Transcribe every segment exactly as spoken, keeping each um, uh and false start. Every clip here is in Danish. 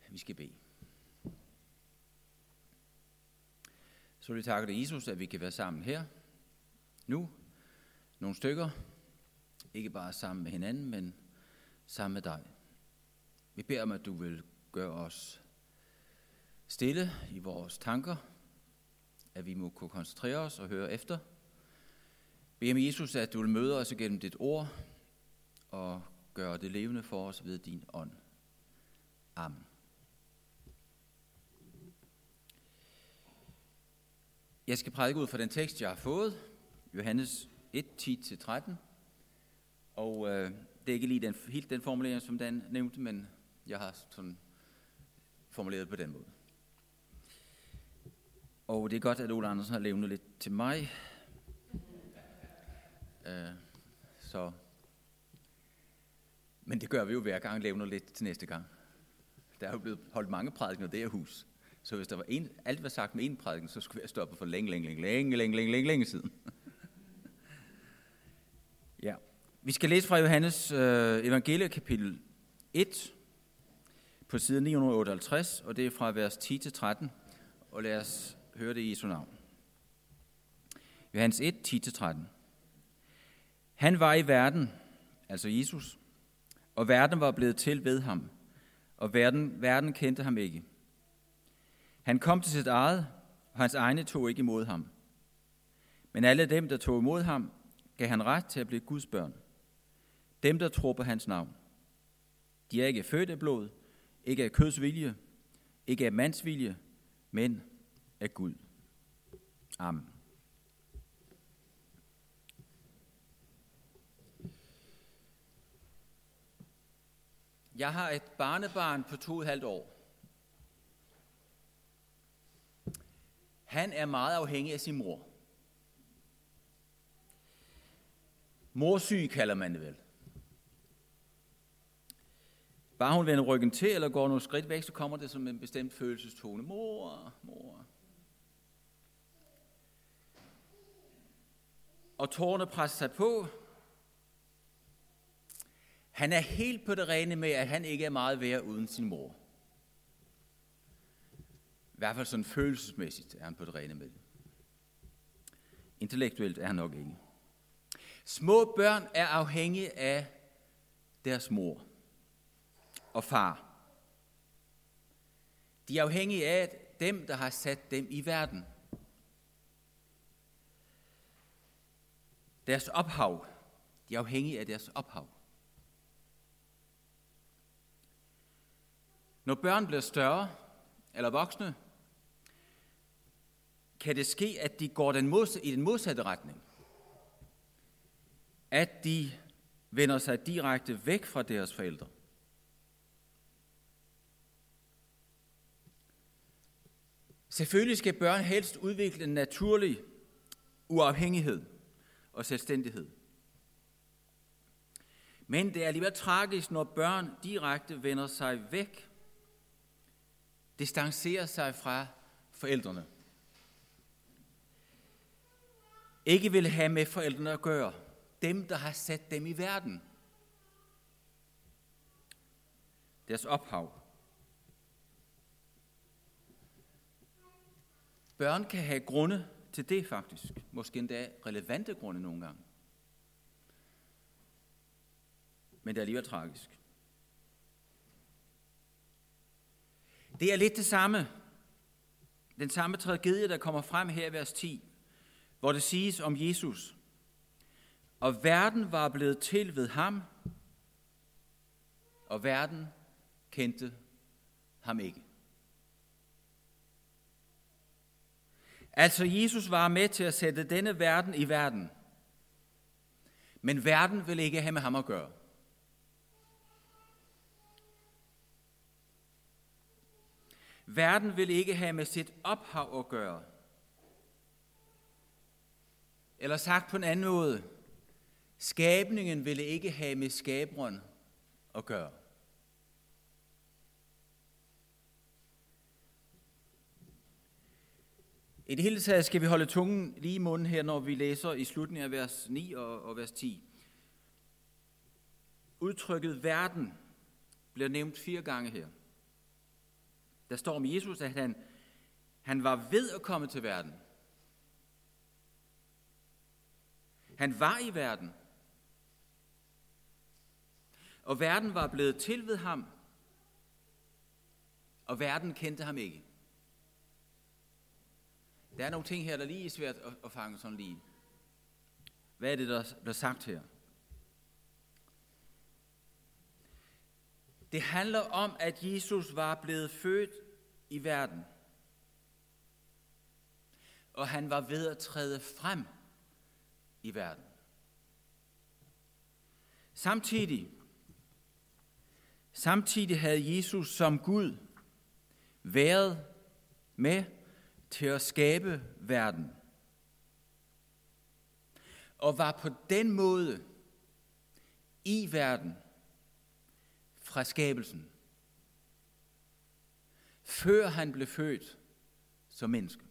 Vi skal bede. Så vil vi takke dig, Jesus, at vi kan være sammen her, nu, nogle stykker, ikke bare sammen med hinanden, men sammen med dig. Vi beder om, at du vil gøre os stille i vores tanker, at vi må kunne koncentrere os og høre efter. Vi beder om, Jesus, at du vil møde os igennem dit ord og gøre det levende for os ved din ånd. Amen. Jeg skal prædike ud fra den tekst, jeg har fået, Johannes et, ti til tretten. Og øh, det er ikke lige den, helt den formulering, som Dan nævnte, men jeg har sådan formuleret på den måde. Og det er godt, at Ole Andersen har levnet lidt til mig. Øh, så. Men det gør vi jo hver gang, levner lidt til næste gang. Der er jo blevet holdt mange prædikener i det her hus. Så hvis der var en, alt var sagt med en prædiken, så skulle vi have stoppet for længe, længe, længe, længe, længe, længe, længe, længe siden. Ja. Vi skal læse fra Johannes øh, evangelie kapitel et på side ni hundrede otteoghalvtreds, og det er fra vers ti til tretten, og lad os høre det i Jesu navn. Johannes et, ti til tretten. Han var i verden, altså Jesus, og verden var blevet til ved ham, og verden, verden kendte ham ikke. Han kom til sit eget, og hans egne tog ikke imod ham. Men alle dem, der tog imod ham, gav han ret til at blive Guds børn. Dem, der tror på hans navn. De er ikke født af blod, ikke af køds vilje, ikke af mands vilje, men af Gud. Amen. Jeg har et barnebarn på to og et halvt år. Han er meget afhængig af sin mor. Morsyg kalder man det vel. Bare hun vender ryggen til, eller går nogle skridt væk, så kommer det som en bestemt følelsestone. Mor, mor. Og tårerne presser sig på. Han er helt på det rene med, at han ikke er meget værd uden sin mor. I hvert fald sådan følelsesmæssigt er han på det rene med det. Intellektuelt er han nok ikke. Små børn er afhængige af deres mor og far. De er afhængige af dem, der har sat dem i verden. Deres ophav. De er afhængige af deres ophav. Når børn bliver større eller voksne, kan det ske, at de går den modsatte, i den modsatte retning. At de vender sig direkte væk fra deres forældre. Selvfølgelig skal børn helst udvikle en naturlig uafhængighed og selvstændighed. Men det er alligevel tragisk, når børn direkte vender sig væk, distancerer sig fra forældrene. Ikke vil have med forældrene at gøre. Dem, der har sat dem i verden. Deres ophav. Børn kan have grunde til det faktisk. Måske endda relevante grunde nogle gange. Men det er alligevel tragisk. Det er lidt det samme. Den samme tragedie, der kommer frem her i vers ti, hvor det siges om Jesus. Og verden var blevet til ved ham, og verden kendte ham ikke. Altså Jesus var med til at sætte denne verden i verden, men verden vil ikke have med ham at gøre. Verden vil ikke have med sit ophav at gøre. Eller sagt på en anden måde, skabningen ville ikke have med skaberen at gøre. I det hele taget skal vi holde tungen lige i munden her, når vi læser i slutningen af vers ni og, og vers ti. Udtrykket verden bliver nævnt fire gange her. Der står om Jesus, at han, han var ved at komme til verden. Han var i verden. Og verden var blevet til ved ham. Og verden kendte ham ikke. Der er nogle ting her, der lige er svært at, at fange sådan lige. Hvad er det, der bliver sagt her? Det handler om, at Jesus var blevet født i verden. Og han var ved at træde frem i verden. Samtidig, samtidig havde Jesus som Gud været med til at skabe verden. Og var på den måde i verden fra skabelsen, før han blev født som menneske.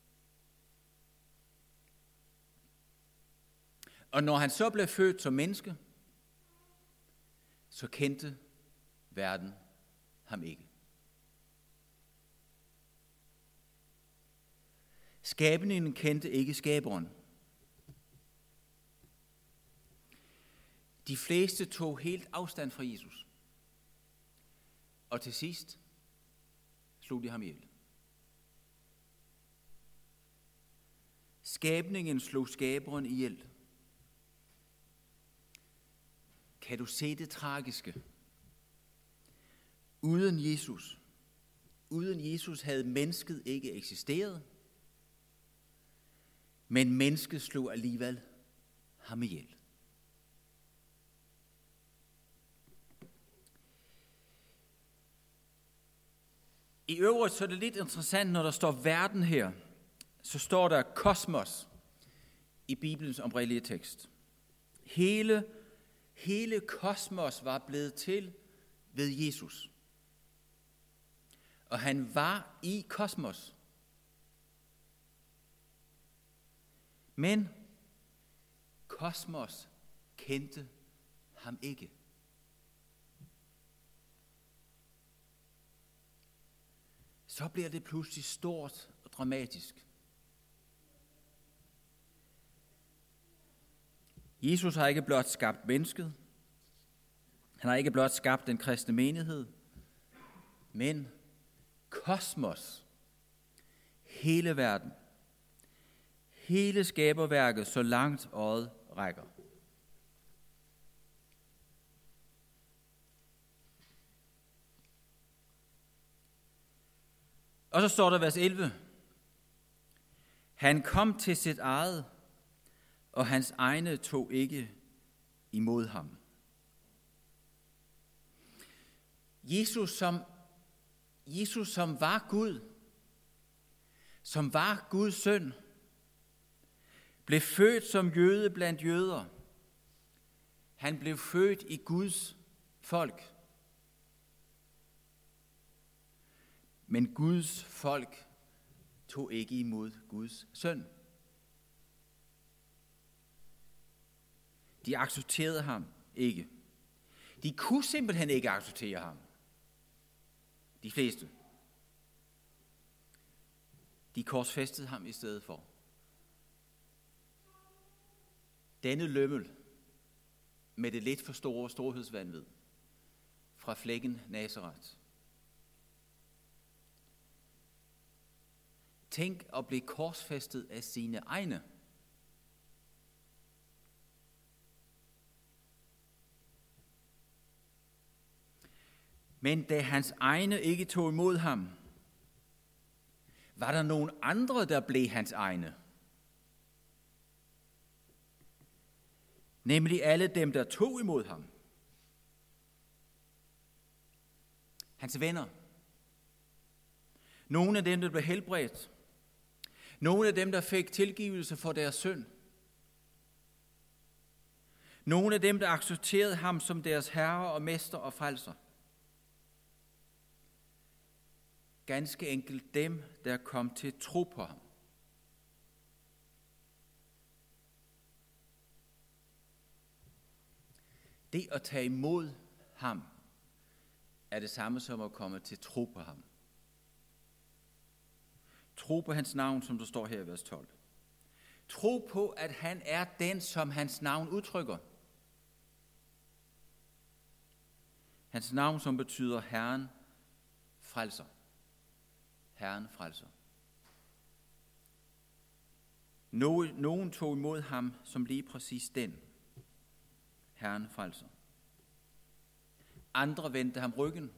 Og når han så blev født som menneske, så kendte verden ham ikke. Skabningen kendte ikke skaberen. De fleste tog helt afstand fra Jesus. Og til sidst slog de ham ihjel. Skabningen slog skaberen ihjel. Kan du se det tragiske? Uden Jesus, uden Jesus havde mennesket ikke eksisteret, men mennesket slog alligevel ham ihjel. I øvrigt så er det lidt interessant, når der står verden her, så står der kosmos i Bibelens oprindelige tekst. Hele, hele kosmos var blevet til ved Jesus. Og han var i kosmos. Men kosmos kendte ham ikke. Så bliver det pludselig stort og dramatisk. Jesus har ikke blot skabt mennesket. Han har ikke blot skabt den kristne menighed. Men kosmos, hele verden, hele skaberværket, så langt øjet rækker. Og så står der vers elleve. Han kom til sit eget, og hans egne tog ikke imod ham. Jesus som, Jesus som var Gud, som var Guds søn, blev født som jøde blandt jøder. Han blev født i Guds folk. Men Guds folk tog ikke imod Guds søn. De accepterede ham ikke. De kunne simpelthen ikke acceptere ham. De fleste. De korsfæstede ham i stedet for. Denne lømmel med det lidt for store storhedsvanvid fra flækken Nazaret. Tænk at blive korsfæstet af sine egne. Men da hans egne ikke tog imod ham, var der nogen andre, der blev hans egne. Nemlig alle dem, der tog imod ham. Hans venner. Nogle af dem, der blev helbredt. Nogle af dem, der fik tilgivelse for deres synd. Nogle af dem, der accepterede ham som deres herre og mester og frelser. Ganske enkelt dem, der kom til tro på ham. Det at tage imod ham er det samme som at komme til tro på ham. Tro på hans navn, som der står her i vers tolv. Tro på, at han er den, som hans navn udtrykker. Hans navn, som betyder Herren frelser. Herren frelser. Nogen tog imod ham som lige præcis den. Herren frelser. Andre vendte ham ryggen.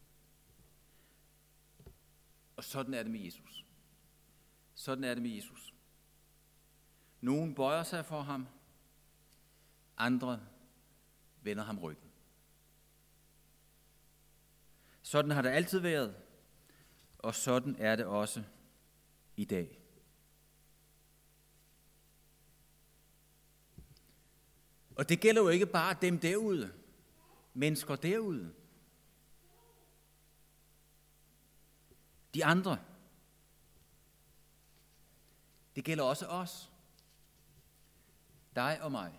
Og sådan er det med Jesus. Sådan er det med Jesus. Nogen bøjer sig for ham. Andre vender ham ryggen. Sådan har det altid været. Og sådan er det også i dag. Og det gælder jo ikke bare dem derude, mennesker derude. De andre. Det gælder også os. Dig og mig.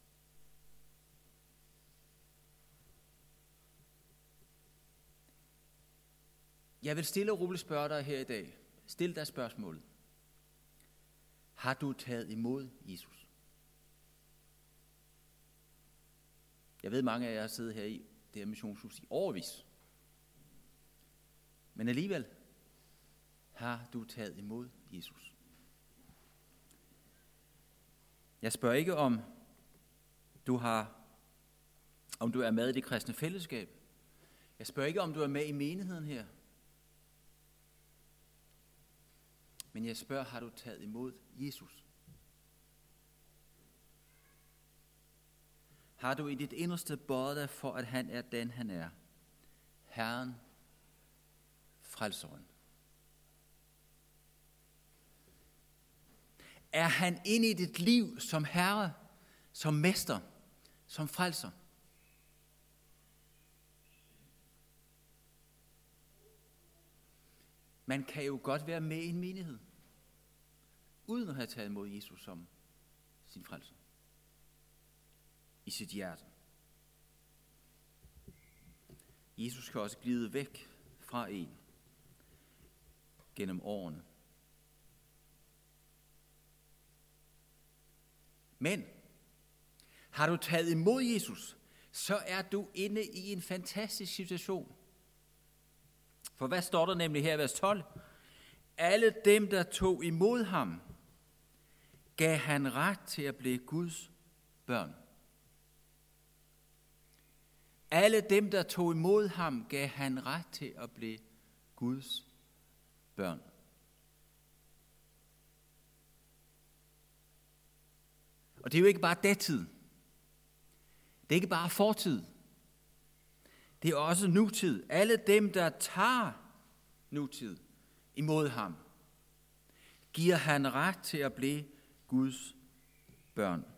Jeg vil stille og roligt spørge dig her i dag. Stil dig spørgsmålet. Har du taget imod Jesus? Jeg ved, mange af jer har siddet her i det her missionshus i årevis. Men alligevel har du taget imod Jesus. Jeg spørger ikke om du har, om du er med i det kristne fællesskab. Jeg spørger ikke om du er med i menigheden her. Men jeg spørger, har du taget imod Jesus? Har du i dit inderste bøjet dig for, at han er den, han er? Herren, frelseren. Er han inde i dit liv som herre, som mester, som frelser? Man kan jo godt være med i en menighed, uden at have taget imod Jesus som sin frelser. I sit hjerte. Jesus kan også glide væk fra en gennem årene. Men har du taget imod Jesus, så er du inde i en fantastisk situation. For hvad står der nemlig her i vers tolv? Alle dem, der tog imod ham, gav han ret til at blive Guds børn. Alle dem, der tog imod ham, gav han ret til at blive Guds børn. Og det er jo ikke bare datid. Det er ikke bare fortid. Det er også nutid. Alle dem, der tager nutid imod ham, giver han ret til at blive Guds børn.